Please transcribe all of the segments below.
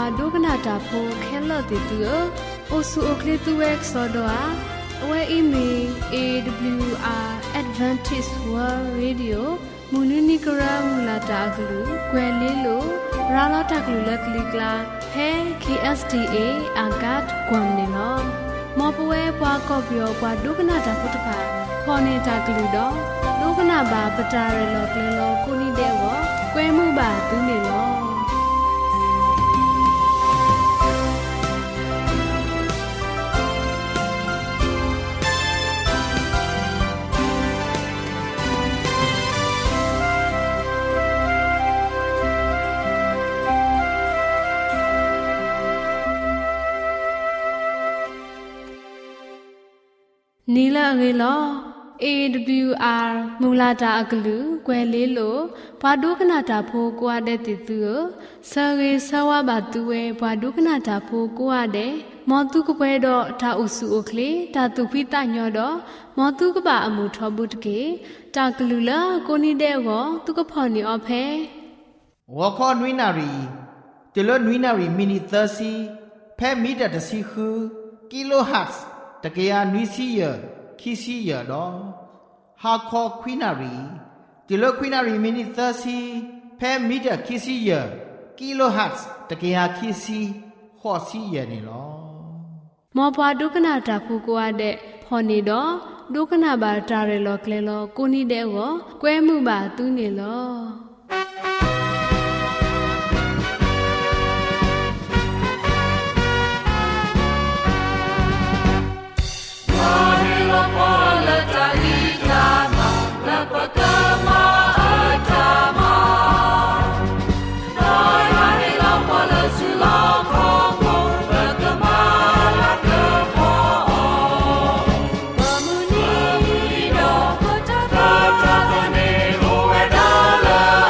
ဒုကနာတာဖိုခဲလတိတူအိုဆူအိုကလီတူဝဲဆောဒွာအဝဲအီမီ AWR Adventist World Radio မူနူနီကရာမူလာတာဂလူကွယ်လေးလိုရာလာတာဂလူလက်ကလီကလာဟဲ KSTA အာဂတ်ကွမ်နေလောမောပဝဲပွားကော့ပြောပွားဒုကနာတာဖုတဖာခေါ်နေတာဂလူတော့ဒုကနာဘာပတာရလောကလေးလောကိုနီတဲ့ဝကွဲမှုပါသူနေလောနီလာရေလော AWR မူလာတာအကလူကွယ်လေးလိုဘာဒုကနာတာဖိုးကွာတဲ့တီသူဆာရေဆဝဘာတူဝဲဘာဒုကနာတာဖိုးကွာတဲ့မောတုကပွဲတော့တာအုစုအိုကလေတာသူဖိတညောတော့မောတုကပါအမှုထောဘူးတကေတာကလူလာကိုနီတဲ့ဝသူကဖော်နေအဖဲဝါခေါ်နွိနာရီတေလနွိနာရီမီနီ30ဖဲမီတာတစီခူကီလိုဟတ်စ်တကယ်နွိစီယခီစီယတော့ဟာခေါ်ခွိနာရီတေလခွိနာရီမီနီ30ဖဲမီတာခီစီယကီလိုဟတ်စ်တကယ်ခီစီခေါ်စီယနေလောမောပွားဒုက္ခနာတာဖူကွာတဲ့ဖော်နေတော့ဒုက္ခနာပါတာရလောကလေလောကိုနီတဲ့ကိုကွဲမှုပါသူးနေလော Hãy subscribe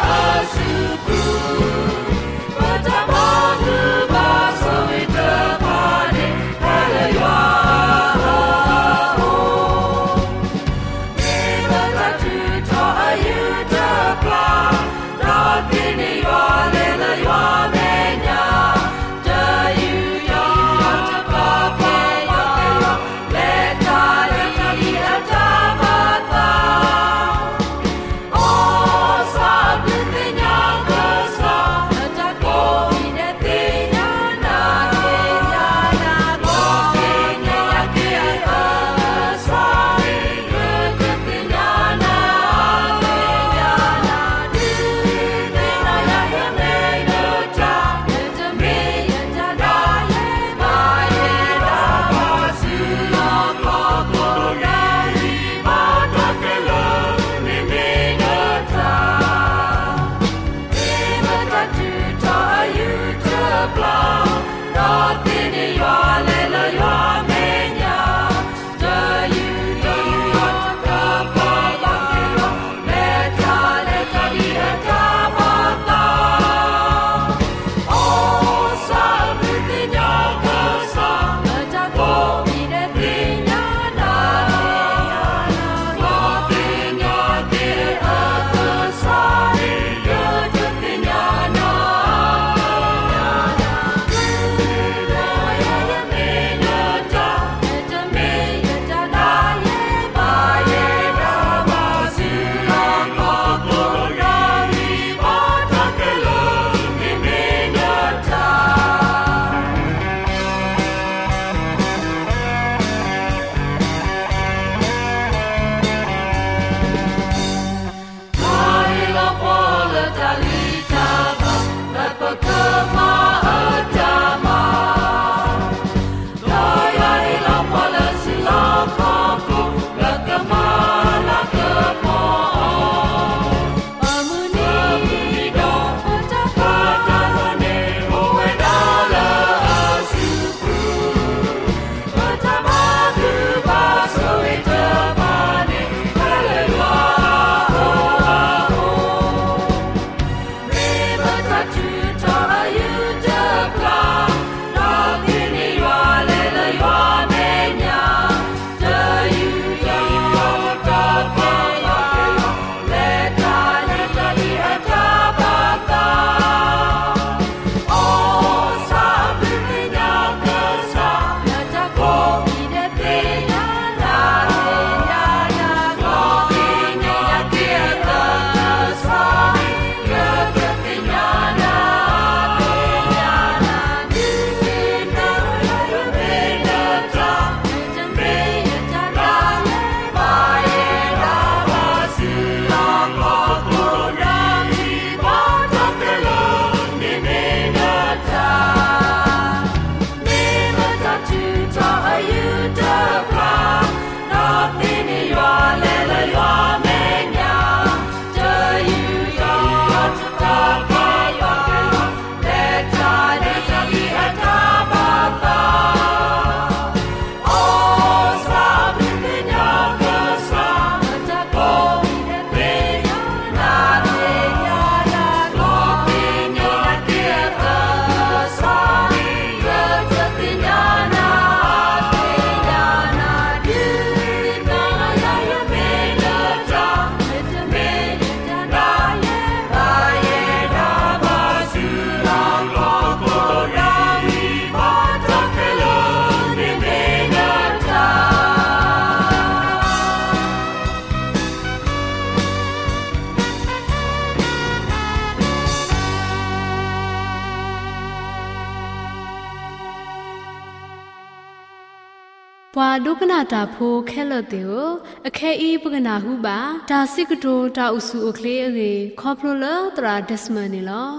ပွာဒုကနာတာဖိုးခဲလတဲ့ကိုအခဲဤပကနာဟုပါဒါစိကတိုတာဥစုအကလေးအေခေါပလိုလတရာဒက်စမနီလော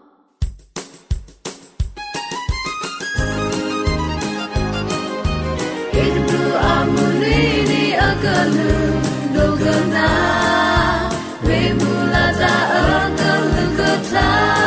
ဧဒူအမူလီဒီအကလူဒုကနာဝေမူလာတာအကလူကတာ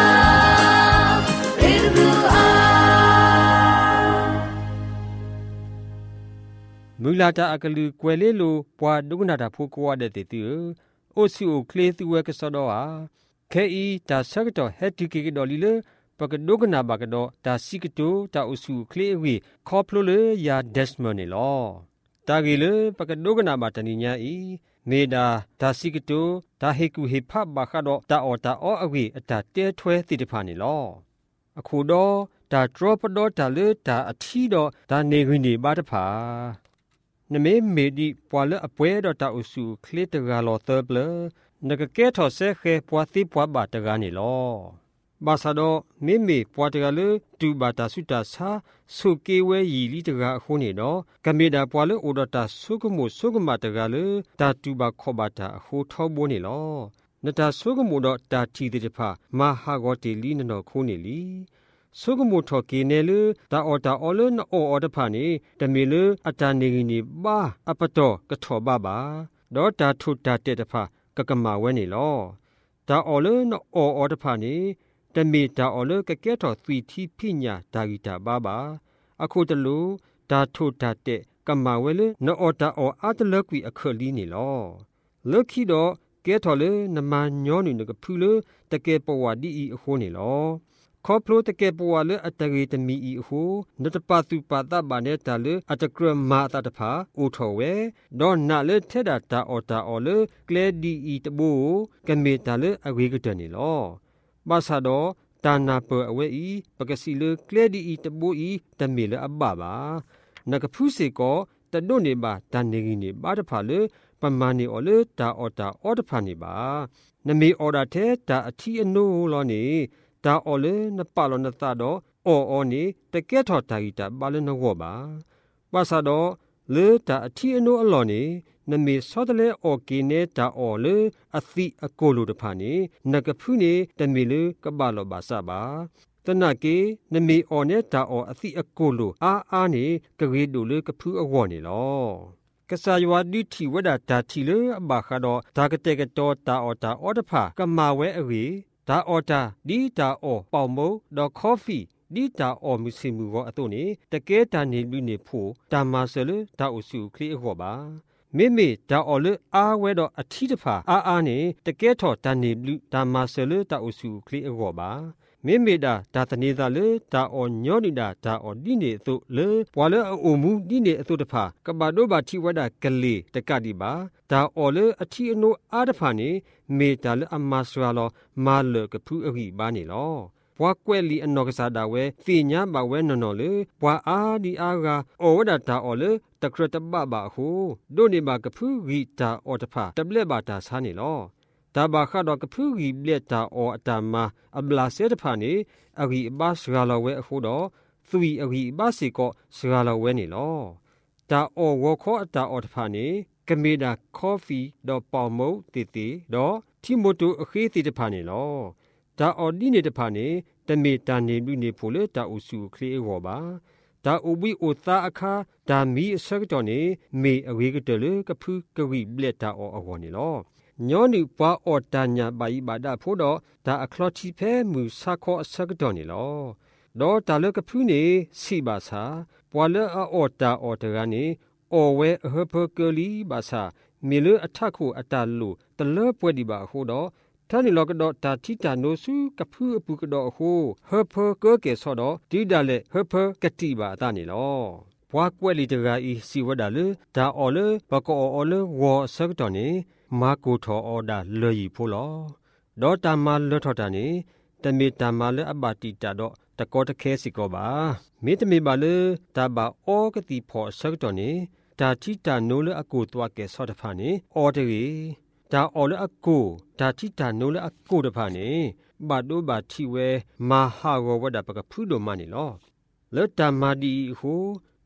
မူလာတာအကလူကွယ်လေးလိုပွာဒုက္ခနာတာဖိုးကွာတဲ့တေတူအိုစီအိုကလေးသူဝဲကစောတော့ဟာခဲဤဒါဆကတော့ဟက်တီကေတော်လီလေပကဒုက္ခနာဘကတော့ဒါစီကတိုတာအုစုကလေးဝီခေါပလိုလေယာဒက်စမနီလောတာဂီလေပကဒုက္ခနာဘတနီညာဤမေဒါဒါစီကတိုဒါဟေကူဟေဖဘခတော့တာအော်တာအောအဝီအတာတဲထွဲတိတဖာနီလောအခုတော့ဒါဒရောပတော့ဒါလေဒါအထီတော့ဒါနေခွင်းနေပါတဖာနမေမေဒီပွာလအပွဲတော့တာအုစုကလေးတကာလောသဘလနကကဲထော်ဆဲခဲပွာတိပွာဘာတကာနေလောဘာသာတော့မေမေပွာတကာလေတူဘာတာစုတာစာဆုကေဝဲရီလီတကာအခုနေတော့ကမေဒါပွာလအိုဒတာဆုကမှုဆုကမတကာလေတာတူဘာခောဘာတာအခုထောဘိုးနေလောနတာဆုကမှုတော့တာတီတိတဖာမဟာဂောတီလီနနော်ခိုးနေလီဆုကမှုထော်ကေနေလေတာအော်တာအော်လနော်အော်တဖာနေတမေလေအတာနေကြီးနေပါအပတော်ကထောဘာဘာဒေါ်တာထုတာတဲ့တဖာကကမာဝဲနေလောတာအော်လနော်အော်တဖာနေတမေတာအော်လကကဲထော်သီတီဖိညာဒါဂီတာဘာဘာအခုတလူဒါထုတာတဲ့ကမာဝဲလေနော်အော်တာအော်အတလကွီအခလီနေလောလုခိတော့ကဲထော်လေနမညောနေကဖူလေတကဲပဝဒီအီအခုနေလောခေါပလိုတကဲပွာလေအတဂေတမီအီဟုနတပသူပတာဘာနေတာလေအတကရမာတာတဖာအိုထောဝဲဒေါ်နာလေထဲတာတာအော်တာအော်လေကလေဒီအီတဘူကမေတာလေအဝေကတနေလောဘာသာတော့တာနာပအဝဲအီပကစီလေကလေဒီအီတဘူအီတမေလေအဘဘာနကဖုစေကောတဒုန်နေပါတန်နေကြီးနေပါတဖာလေပမာနေအော်လေတာအော်တာအော်တဖာနေပါနမေအော်ဒါထဲတာအထီအနိုးလောနေတာအော်လေနပလောနတာတော့အော်နေတကဲထော်တာဂီတာဘာလနဝဘာပါစာတော့လေတာအထီအနိုးအလော်နေနမေစောတလေအော်ကီနေတာအော်လေအသီအကိုလိုတဖာနေနကဖူးနေတမေလေကဘာလောဘာစာပါတနကေနမေအော်နေတာအော်အသီအကိုလိုအာနေကရေဒိုလေကဖူးအဝေါ်နေလောကဆာယဝဒီတီဝဒတာတီလေအဘခါတော့ဒါကတဲ့ကတော့တာအော်တာအော်တဖာကမာဝဲအဝေဒါအော်တာဒီတာအော်ပေါမုံတော့ကော်ဖီဒီတာအော်မစီမူကောအတုနေတကဲတာနေလူနေဖို့တာမာဆလဒါအုစုခလီအခေါ်ပါမေမေဒါအော်လအားဝဲတော့အထီးတဖာအာနေတကဲထော်တာနေလူဒါမာဆလဒါအုစုခလီအခေါ်ပါမေမေဒါဒါတနေတာလေဒါအော်ညောနေတာဒါအော်ဒီနေအတုလေဘွာလေအိုမူဒီနေအတုတဖာကဘာဒိုဘာတီဝဒကလေးတကတိပါဒါအော်လေအထီအနိုအားတဖာနေမေတာလေအမဆရာလောမာလကဖူအဂီဘာနေလောဘွာကွဲလီအနော်ကစားတာဝဲသိညာဘဝဲနော်နော်လေဘွာအားဒီအားကအော်ဝဒတာအော်လေတခရတဘဘာဟုဒိုနေဘာကဖူဂီတာအော်တဖာတဘလက်ဘာတာဆာနေလောဒါဘာခါတော့ကဖူဂီဘလက်တာအော်အတမာအဘလာစေတဖာနေအဂီဘတ်စဂါလောဝဲအခုတော့သူီအဂီဘတ်စီကောစဂါလောဝဲနေလောဒါအော်ဝခေါ်အတာအော်တဖာနေကမေဒါကော်ဖီတော့ပေါမုတ်တီတီတော့တီမိုတိုအခေးတီတဖာနေလောဒါအော်ဒီနေတဖာနေတမေတာနေလူနေဖို့လေဒါအုစုခလေးအောပါဒါအဝိအိုသာအခါဒါမီအစကတော်နေမေအဝေကတလေကဖူးကဝိဘလက်တာအော်အော်နေလောညောနိပွားအော်တညာပါဤပါဒဖို့တော့ဒါအခလော့တီဖဲမူစခောအစကတော်နေလောတော့ဒါလကဖူးနေစီပါစာပွာလအော်တာအော်တကနေအော်ဝဲအဟဖကလီဘာစာမေလအထခုအတလူတလပွဲဒီပါဟိုတော့ท่านนี่ลอกดอตาทิตาโนสุกะพูอปุกดอโหเฮเพเกเกซอดอดิดาเลเฮเพกะติบาตานี่ลอဘွားကွက်လီတရာဤစီဝဒါလေဒါအော်လေဘကောအော်လေဝါဆကတော်နေမာကိုထောအော်ဒါလေယီဖိုလောဒေါ်တာမာလွတ်ထော်တာနေတမေတာမာလေအပတိတာတော့တကောတခဲစီကောပါမေတမေပါလေဒါပါအောကတိဖော်ဆကတော်နေတာတိတာနိုးလေအကိုတွားကဲဆော့တဖာနေအော်တေဒါအော်လေအကိုဒါတိတာနိုးလေအကိုတဖာနေဘာဒိုဘာတီဝဲမာဟာဝဝဒပကဖူးဒိုမနီလောလတမာဒီဟူပ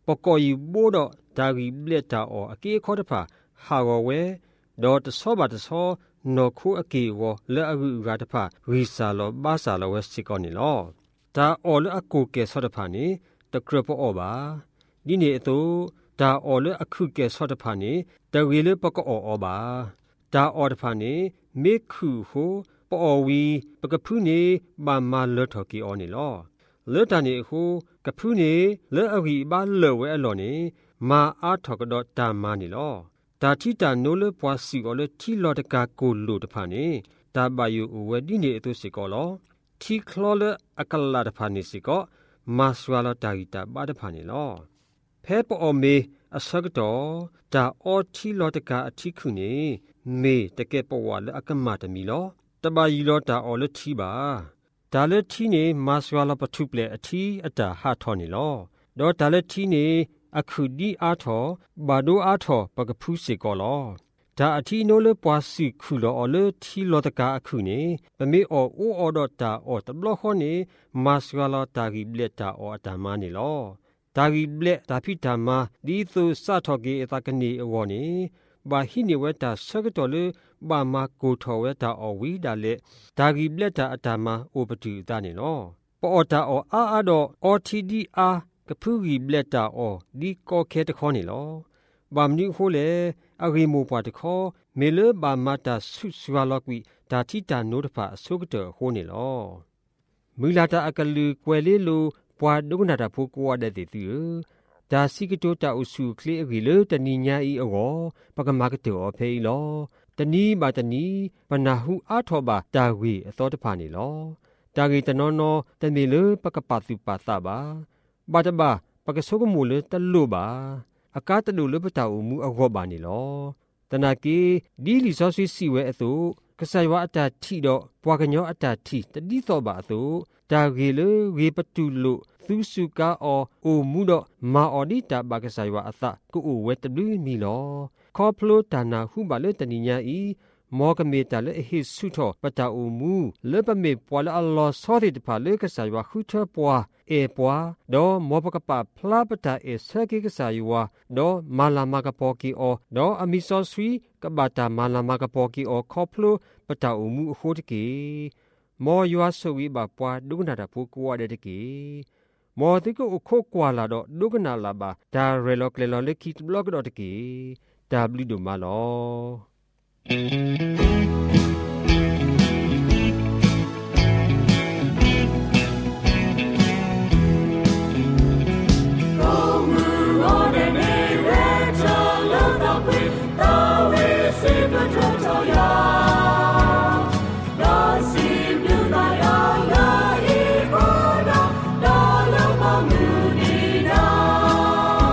กอยูโบดดากีเบลตาอออเกขอตะพาฮาวเวดอตะซอบาตะซอนอคูอเกวเลอะอูกาตะพารีซาโลบาซาโลเวสิกอนิลอตาออเลอะกูเกซอตะพานีตะกรปออบาดิเนโตตาออเลอะคุเกซอตะพานีตะเวเลปกออบาตาออตะพานีเมคูโฮปอวีปกพุนีบามาเลทอกีออนิลอเลตานีโฮกะพุนีเลอะวีบาเลเวอลอนีมาอาทอกดอตามานิลอตาทิตาโนเลปวาสิโอเลทิลอตกาโกโลตะพานีตาบายูอเวดิเนโตสิกอลอทีคลอเลอะกลาตะพานีสิกอมาสวาลตากิตาบาตะพานีลอเพปอเมอสักตอตาออทิลอตกาอทิคุนีเมตะเกปวาเลอะกมาตะมีลอตบายีลอตาออเลทีบาดาเลทีเนมาสวาลปทุเปเลอทีอะตาหาทอนิลอดอดาเลทีเนအခုဒီအားထောဘာဒိုအားထောပကဖူးစေကောလောဒါအတီနိုလပွားစီခုလောအလတီလောတကာအခုနေပမေအောအိုအောဒတာအောတဘလခောနေမတ်စဝလာတာဂီဘလက်တာအောအတမနေလောတာဂီဘလက်တာဖိတာမာဒီသုစထောကေအတကနေအဝောနေဘာဟိနေဝတာဆကတော်လေဘာမကိုထောဝတာအဝီဒါလေတာဂီဘလက်တာအတမအိုပတူတာနေလောပေါ်တာအောအာတော့အော်တီဒီအာကဖူဂီဘလက်တာအောဒီကောခဲတခေါနေလောဘာမနီခိုလေအဂီမိုပွားတခေါမေလဘာမတာဆုဆွာလောက်ဝီဒါတိတာနိုတဖာအဆုကတဟိုနေလောမူလာတာအကလူကွယ်လေးလိုပွားဒုကနာတာဖိုးကွာတဲ့တီဒါစီကတိုတာအဆုကလေးအဂီလေတနီညာဤအောပကမာကတောဖေးလောတနီဘာတနီပနာဟုအာထောဘာတာဝီအသောတဖာနေလောတာဂီတနောနောတမေလပကပစုပါသဘာဘာတဘာပကဆုကမူလေတလူဘာအကားတလူလပတာအမှုအခောပါနေလောတနာကေဒီလီဆောဆွေစီဝဲအသူကဆာယဝအတာထီတော့ပွားကညောအတာထီတတိသောပါအသူဒါဂေလေဝေပတူလုသူစုကာအောအိုမှုတော့မာအော်ဒီတာဘာကဆာယဝအသကိုအိုဝဲတလူမီလောခေါပလိုတာနာဟုပါလေတနိညာဤမောကမေတလေဟိဆုထောပတာအမှုလေပမေပွာလအလ္လာဆောတိတဖာလေကဆာယဝခုထပွာเอปัวดอมอปกปะพลาปตาเอเซกิกษายวาดอมาลามากะปอกีออดออมิซอสวีกบาตามาลามากะปอกีออคอพลูปตาอุมูโคตกีมอยัวสวีบาปัวดุกนาดาพูกัวเดตกีมอติโกโคกวาลาดอดุกนาลาบาดาเรโลเคโลเลคิตบล็อกดอตกีดาบลิโดมาลอ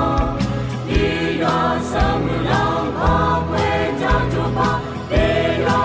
Samuel,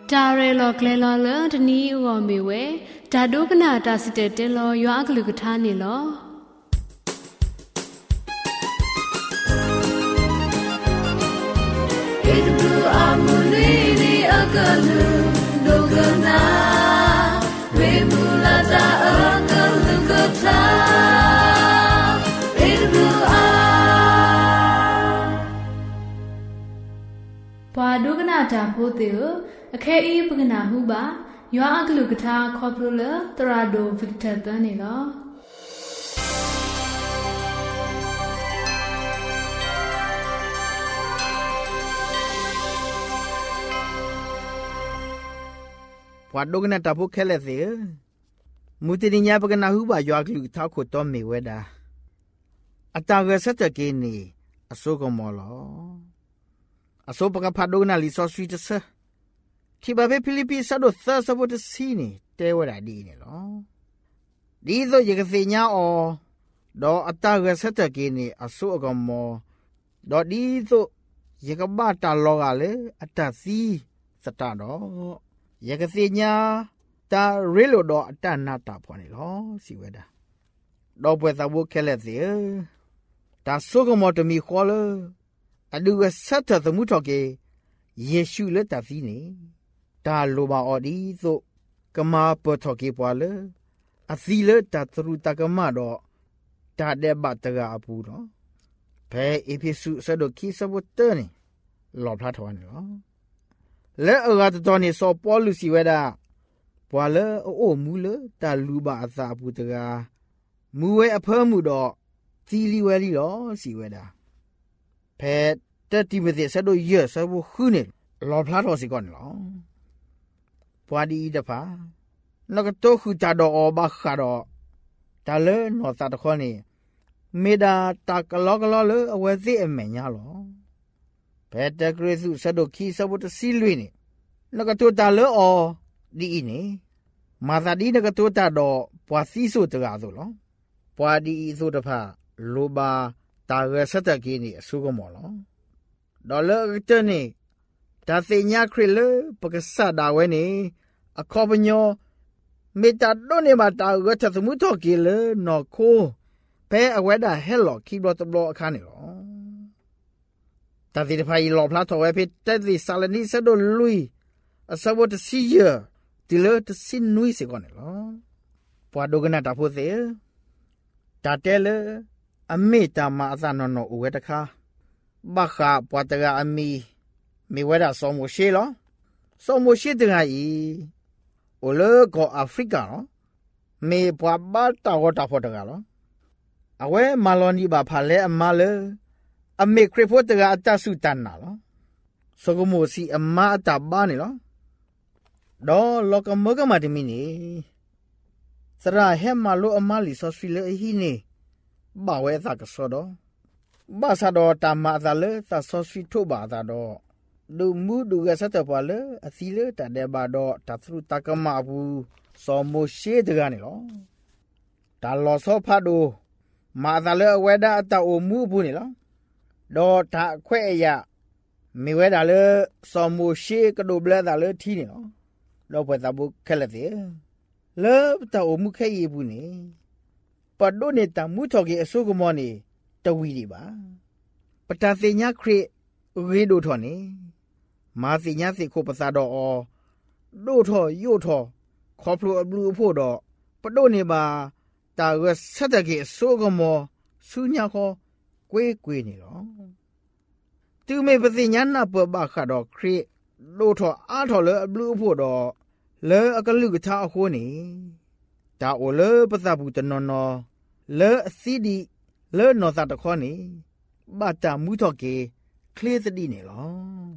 จาเรลอกเลลอเลทนีอวเมเวจาดุกนาตาสิเตเตลอยออักลุกทานี่ลอเอดบลูอามูลีนีอากาลูดูกนาเวมูลาตาอากาลุกทาเอดบลูอาปาดุกนาตาโพเตอအခဲအေးပကနာဟုပါရွာအကလူကထာခေါပလိုလတရာဒိုဗစ်တာတန်နေလောဘွာဒိုကနာတဖို့ခဲလက်စေမူတင်ညာပကနာဟုပါရွာကလူထောက်ခုတော်မေဝဲတာအတာကဆက်တကေနေအစိုးကမောလောအစိုးပကဖာဒိုကနာလီဆော့ဆွီတဆာที่ประเทศฟิลิปปินส์ดูเซอร์สบุตซีนี่เตวดาดีเนี่ยหรอดีโซยกเสียญาอดออัตตาเกษตรกินี่อสุกมอดอดีโซยกบ้าตาลอกาเลอัตตาซีสตาดอยกเสียญาตาเรโลดออัตตานาตาพอนี่หรอสิเวดาดอเปซาบุเคเลเสียตาสุกมอตมีขอเลอดูเกษตรสมุทรเกเยซูเลตาซีนี่ตาโลบาออดีโซกมาปะทอเกปวาเลอซีเลตาตรุตากมาดอตาเดบะตะกาอปูเนาะเพเอพิสุสะดคีสะบุเตนี่ลอพลาทวันเนาะและอากาตตอนี่ซอปอลุสิเวดาปวาเลโอมูเลตาลูบาอาซาปูตะกามูเวอเพอมูดอซีลีเวลีลอสิเวดาเพตติเมเสสะดเยสะบุขุนี่ลอพลาทอสิก่อนเนาะปวาดีดะพานกโตขุจาดออบาคาดอตาเลนอซาตะคอนี่เมดาตากลอกลอเลอเวซิเอเมญาลอเปตะกรีสุสะดคีสะบุตซีลุยนี่นกโตตาเลออดีอีนี่มาซาดีนกโตตาดอปวาซีสุตะกาโซลอปวาดีสุตะพาโลบาตาเกสะตะกีนี่สุกมอลอดอเลอเตนี่ตาเสญาคริเลปกษาดาเวนี่อคอปญอเมตาโดเนมาตาเกตสมุทอกีเลนอโคเพอเวดาเฮลอคีบลอตบลออาคานี่ลอตาสิพายลอพลาทอเวเพตติซาลานิสะโดลุยอสะวตซีเยติเลตสินนุยสิกอนนี่ลอปวาโดกนาตาโพเซตาเตเลอเมตามาอาซานนออเวตะคาบักคาปวาตะกาอมีมีเวลาสมโมเชลสมโมเชตึงไงโอเลก็แอฟริกามีปวาบาตาวตาพอตกาลเอาไว้มาลอนีบาพาเลอมาเลอเมคริพอตกาอัตสุตันนาลสกโมซีอมาตาบานี่ลดอลอกมกมาติมินีสระเฮมาโลอมาลิซอสฟิเลฮีนี่บ่าเวซากสอดบาซาดอตามาซาเลซาซอสฟิโตบาซาดอดูมูดูกษัตริย์ปาเลอสิเลตาเดบาดอตัสรุตากมาบูสอโมเชตกานี่ลอตาลอซอพาดูมาซาเลเวดาตาโอมูบูนี่ลอดอตาแควอยะมีเวดาเลสอโมเชกะดูเบลดาเลทีนี่ลอดอเปตาบุเคลเตเลตาโอมูเคยีบูนี่ปะโดนี่ตามูทอเกอสุกมอนี่ตวีดีบาปตาเสญาคริเรโดทอนี่มาสิญาสิโคปซาดอโดทอโยทอขอพลูบลูโพดอปะโดนี่บาตาเกสะตะเกโซกมอสุญาคอกเวนี่ลอตูเมปสิญานะปะบาคาดอคริโดทออาทอเลบลูโพดอเลอกะลุกทาโคนี่ตาโอเลปะซาบุตนอนอเลซีดีเลนอซาตะคอนี่บาตามูทอเกเคลสดีนี่ลอ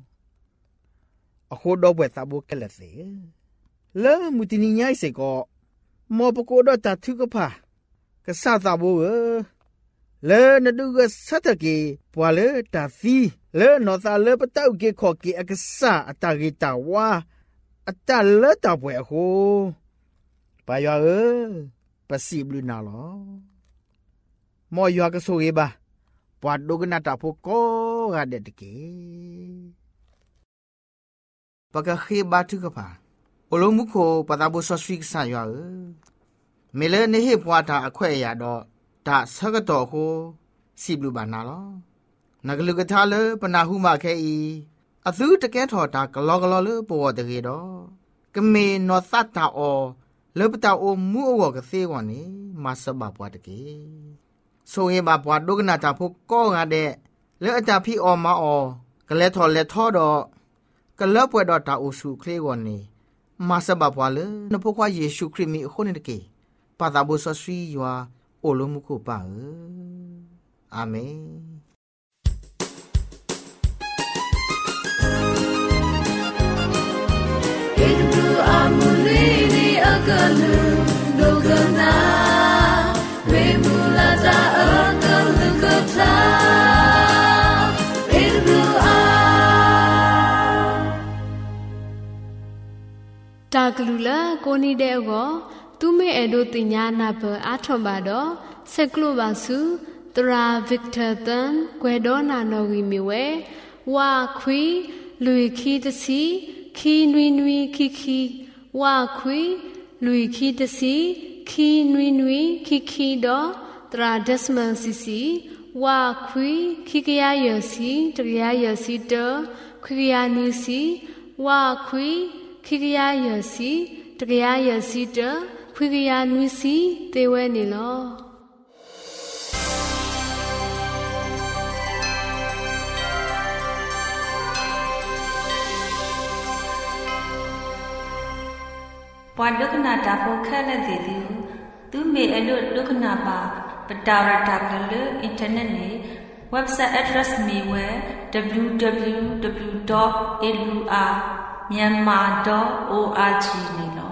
အခုတော့ပဲသဘောကလက်စေလဲမူတင်ညိုက်စေကောမောပကိုတော့တထုကဖာကဆာသဘောလဲနဒုကစတကေပွာလဲတာစီလဲနော်သာလဲပတောက်ကေခေါ်ကေအကဆာအတာကေတာဝါအတလဲတာပွဲအခုဘာရွာပစီဘလူနာလောမောရွာကဆိုရေပါပွာဒုကနာတာဖို့ကောရတဲ့တကေปกเคบาทุกผาโอโลมุโคปตาบุสอสฟิกสายาเมเลเนเฮปวาตาอควายาดอตาสกตอโคสิบลูบานาลอนักลุกทาเลปนาหุมาแคอีอซูตะแกทอตากลอกลอเลปวตะเกดอกเมนอสัตตาอเลปตาโอมูอวกเซวานีมาสบาปวตะเกโซเฮบาปวดกนาตาพก็งาเดเลอตาพี่อมาอกะเลทอเลทอดอกะเลปวดตาโอสุเคลวานีมาสบาปวาเลนพควาเยซูคริสต์มีโคเนตะเกปาตาบุสอสวียาโอโลมุโคปาอาเมน Amulini akalu dogana remulata akalu kota irbu a taglula koni de go tume edo tinya na ba athomba do seklo basu tra victor tan kwedo na no wi mi we wa khwi lui khi tsi khi nui nui khi khi wa khwi lui khi tsi khi nui nui khi khi do tra desman sisi wa khwi khi kya yo si tya yo si to khwi ya ni si wa khwi khi kya yo si tya yo si to khwi kya nui si te we ni lo ปวดดุขนาดาโปแค่ละเดียวตูเมอลุดุขนาบาปดาวระดับกันเลยอินเทอร์เน็ตนี้เว็บไซต์ address มีไว้ www.lur.myanmar.org นี่เนาะ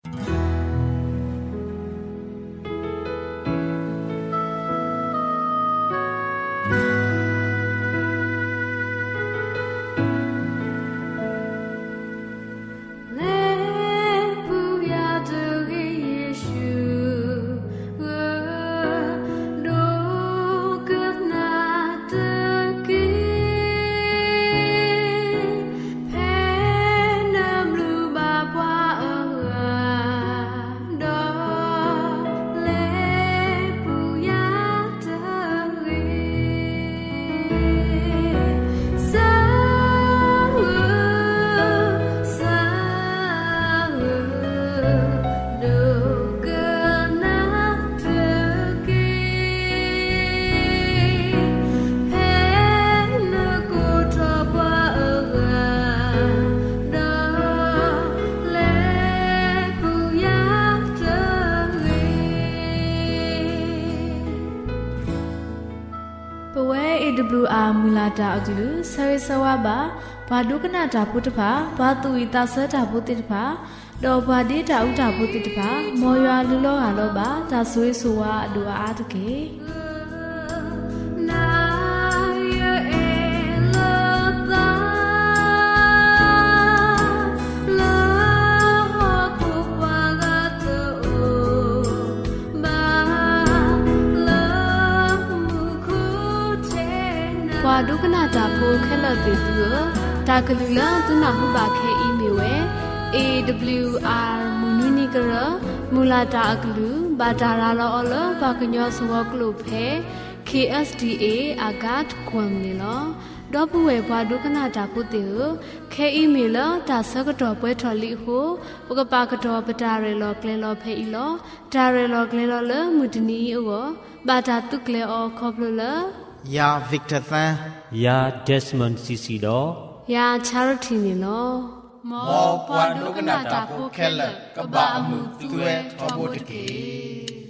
AWR မူလာတာအကလူဆရိစဝါဘာဘာဒုကနာတာပုတ္တဖာဘာတူဤတာဆတာပုတ္တဖာဒေါ်ဘာဒီတာဥတာပုတ္တဖာမောရွာလူလောကလောဘာဒါဆွေးဆိုဝါအတူအားတကေว่าดุกนาตาโพแค่ละติตัวตากลุลตุนาหุบาแค่อีเมลเว AWR มุนุนิกระมูลาตาอักลุบาดาราลอลบากญอสวกลุเพ KSDA อากาศควมนี่ลอดอปเวว่าดุกนาตาพุติโอแค่อีเมลตาสกตอป่วยทอลิโหปกปากตอปตาเรลอเกลลอเพอีลอตาเรลอเกลลอเลมุตนีโอบาดาตุเกลอคอบลลยาวิกเตอร์ซันยาเดสมอนซีซีดอยาชาริทีนี่ลอมอปวดดุกนาตาโพแคลกะบะอมุตุเอทอโบตะเก